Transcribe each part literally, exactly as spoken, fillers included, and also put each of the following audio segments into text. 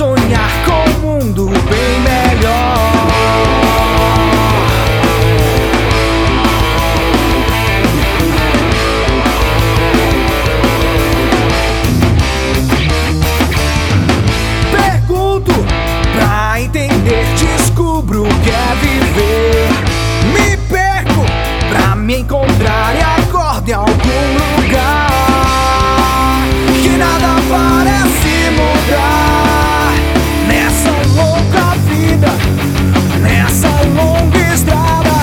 sonhar com um mundo bem melhor. Pergunto pra entender, descubro o que é viver. Me perco pra me encontrar e acordo em algum lugar que nada parece mudar. Nessa louca vida, nessa longa estrada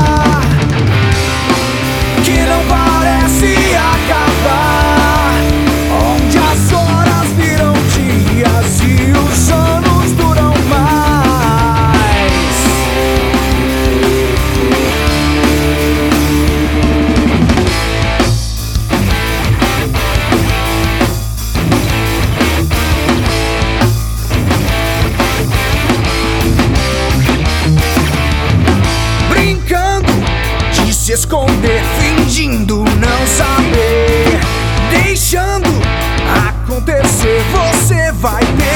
que não parece acabar, onde as horas viram dias e os anos duram mais. Brincando de se esconder, fingindo não saber, deixando acontecer, você vai ter